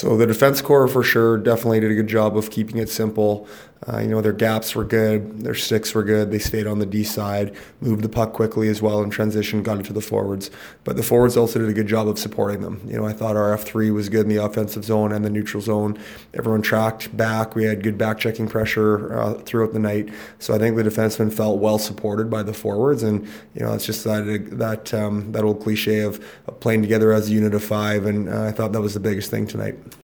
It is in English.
So the defense core for sure definitely did a good job of keeping it simple. Their gaps were good, their sticks were good. They stayed on the D side, moved the puck quickly as well in transition, got it to the forwards. But the forwards also did a good job of supporting them. I thought our F3 was good in the offensive zone and the neutral zone. Everyone tracked back. We had good back checking pressure throughout the night. So I think the defensemen felt well supported by the forwards, and it's just that old cliche of playing together as a unit of five. And I thought that was the biggest thing tonight.